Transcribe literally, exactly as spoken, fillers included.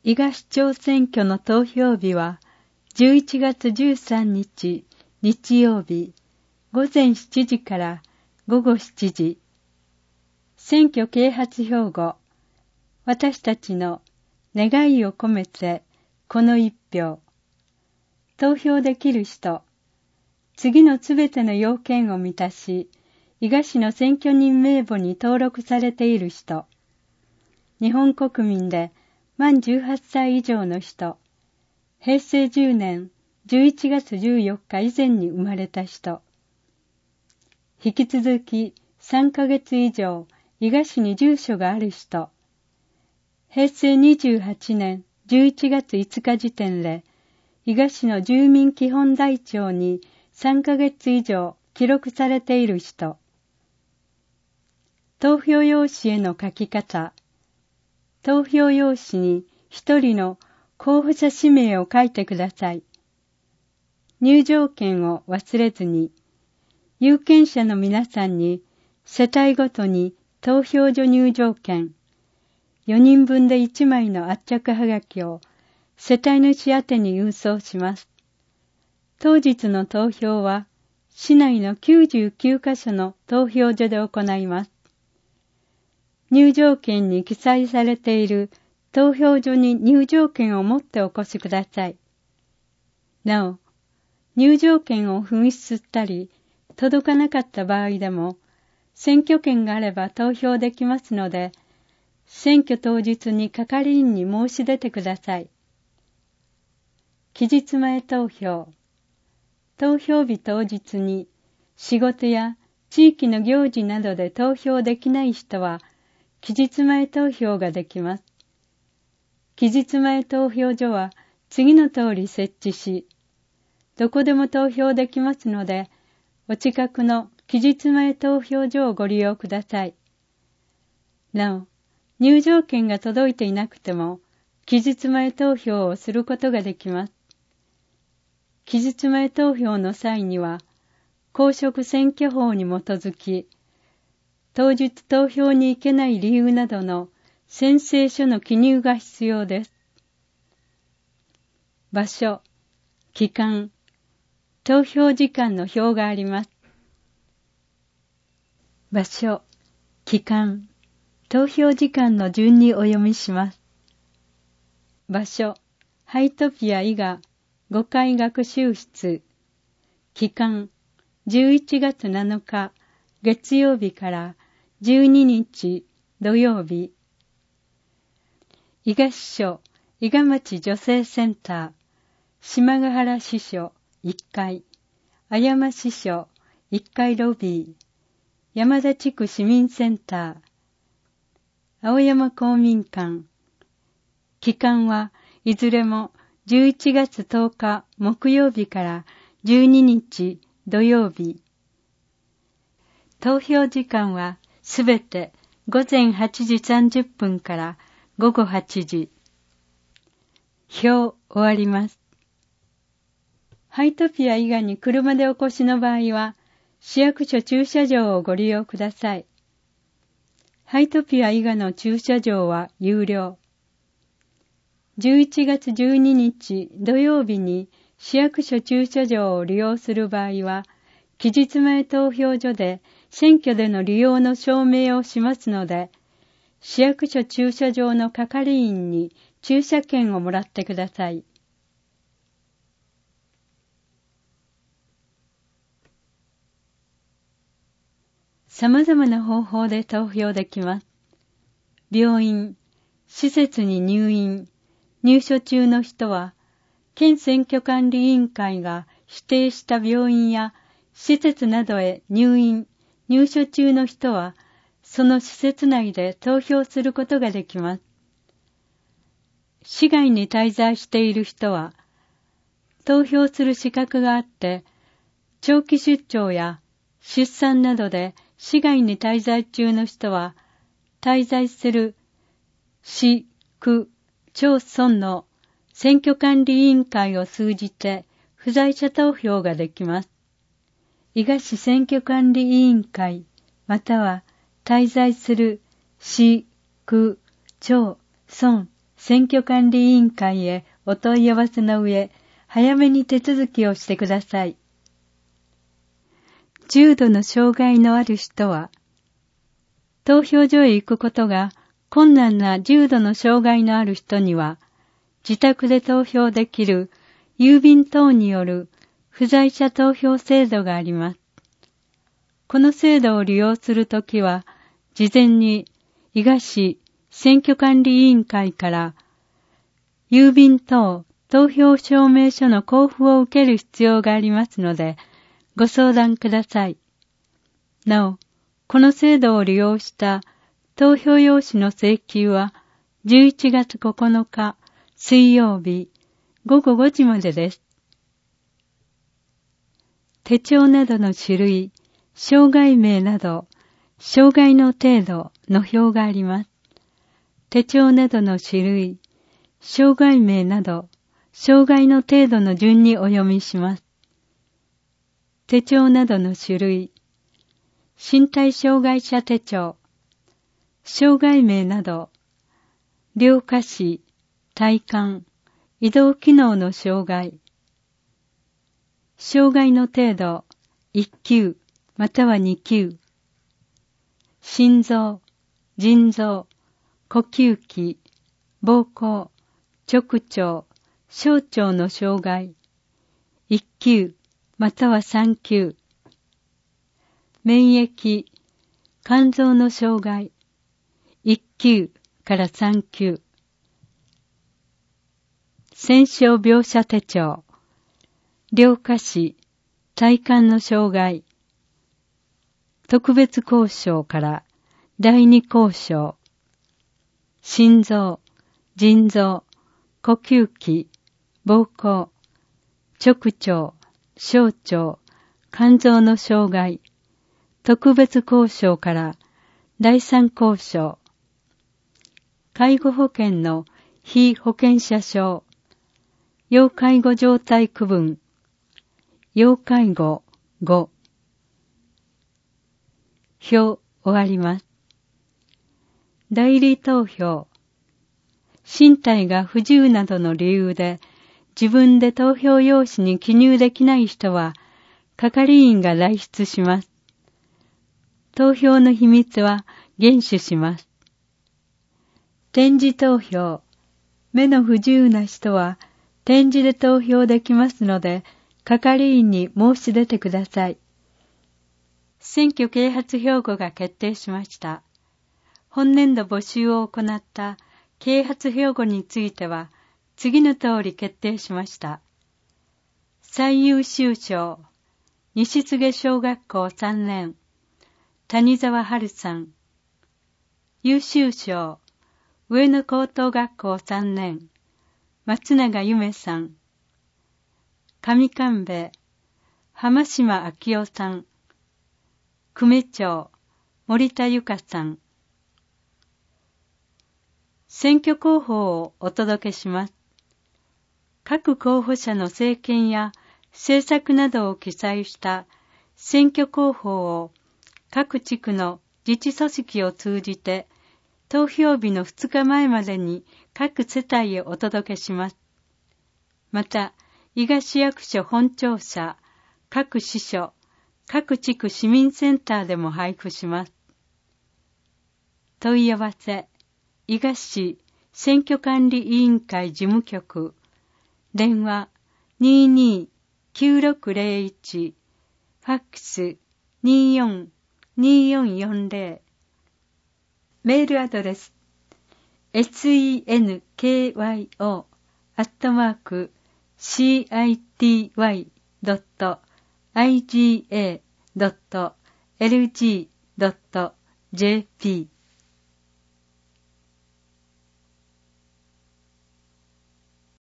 伊賀市長選挙の投票日はじゅういちがつじゅうさんにち日曜日ごぜんしちじからごごしちじ。選挙啓発標語。私たちの願いを込めてこの一票。投票できる人。次のすべての要件を満たし、伊賀市の選挙人名簿に登録されている人。日本国民で満じゅうはっさい以上の人。へいせいじゅうねんじゅういちがつじゅうよっか以前に生まれた人。引き続きさんかげつ以上伊賀市に住所がある人。へいせいにじゅうはちねんじゅういちがついつか時点で伊賀市の住民基本台帳にさんかげつ以上記録されている人。投票用紙への書き方。投票用紙に一人の候補者氏名を書いてください。入場券を忘れずに、有権者の皆さんに世帯ごとに投票所入場券、よにんぶんでいちまいの圧着はがきを世帯主宛てに郵送します。当日の投票は市内のきゅうじゅうきゅうかしょの投票所で行います。入場券に記載されている投票所に入場券を持ってお越しください。なお、入場券を紛失したり、届かなかった場合でも、選挙権があれば投票できますので、選挙当日に係員に申し出てください。期日前投票。投票日当日に仕事や地域の行事などで投票できない人は、期日前投票ができます。期日前投票所は次の通り設置し、どこでも投票できますので、お近くの期日前投票所をご利用ください。なお、入場券が届いていなくても、期日前投票をすることができます。期日前投票の際には、公職選挙法に基づき、当日投票に行けない理由などの宣誓書の記入が必要です。場所、期間、投票時間の表があります。場所、期間、投票時間の順にお読みします。場所、ハイトピア伊賀ごかい学習室。期間、じゅういちがつなのか月曜日からじゅうににち土曜日。伊賀支所伊賀町女性センター、島ヶ原支所いっかい、綾山支所いっかいロビー、山田地区市民センター、青山公民館。期間はいずれもじゅういちがつとおか木曜日からじゅうににち土曜日。投票時間はすべてごぜんはちじさんじゅっぷんからごごはちじ。票終わります。ハイトピア以外に車でお越しの場合は、市役所駐車場をご利用ください。ハイトピア以外の駐車場は有料。じゅういちがつじゅうににち土曜日に市役所駐車場を利用する場合は、期日前投票所で選挙での利用の証明をしますので、市役所駐車場の係員に駐車券をもらってください。様々な方法で投票できます。病院、施設に入院、入所中の人は、県選挙管理委員会が指定した病院や施設などへ入院、入所中の人は、その施設内で投票することができます。市外に滞在している人は、投票する資格があって、長期出張や出産などで市外に滞在中の人は、滞在する市、区、町村の選挙管理委員会を通じて不在者投票ができます。伊賀市選挙管理委員会または滞在する市、区、町、村、 選挙管理委員会へお問い合わせの上、早めに手続きをしてください。重度の障害のある人は、投票所へ行くことが困難な重度の障害のある人には、自宅で投票できる郵便等による不在者投票制度があります。この制度を利用するときは、事前に伊賀市選挙管理委員会から郵便等投票証明書の交付を受ける必要がありますので、ご相談ください。なお、この制度を利用した投票用紙の請求はじゅういちがつここのか水曜日ごごごじまでです。手帳などの種類、障害名など、障害の程度の表があります。手帳などの種類、障害名など、障害の程度の順にお読みします。手帳などの種類、身体障害者手帳、障害名など、両下肢、体幹、移動機能の障害、障害の程度、いっきゅうまたはにきゅう、心臓、腎臓、呼吸器、膀胱、直腸、小腸の障害、いっきゅうまたはさんきゅう、免疫、肝臓の障害、いっきゅうからさんきゅう、戦傷描写手帳、両下肢、体幹の障害、特別交渉から第二交渉、心臓、腎臓、呼吸器、膀胱、直腸、小腸、肝臓の障害、特別交渉から第三交渉、介護保険の被保険者証、要介護状態区分、要介護ご、表終わります。代理投票、身体が不自由などの理由で自分で投票用紙に記入できない人は係員が来出します。投票の秘密は厳守します。点字投票、目の不自由な人は点字で投票できますので、係員に申し出てください。選挙啓発標語が決定しました。本年度募集を行った啓発標語については、次の通り決定しました。最優秀賞、西菅小学校さんねん、谷沢春さん。優秀賞、上野高等学校さんねん、松永ゆめさん。上神戸、浜島昭夫さん。久米町、森田由香さん。選挙広報をお届けします。各候補者の政見や政策などを記載した選挙広報を各地区の自治組織を通じて投票日のふつかまえまでに各世帯へお届けします。また、伊賀市役所本庁舎、各支所、各地区市民センターでも配布します。問い合わせ、伊賀市選挙管理委員会事務局、電話 にーにーきゅうろくゼロいち、ファックス にーよんにーよんよんゼロ、メールアドレス センキヨ アットマーク シーアイティーワイ ドット アイジーエー ドット エルジー ドット ジェーピー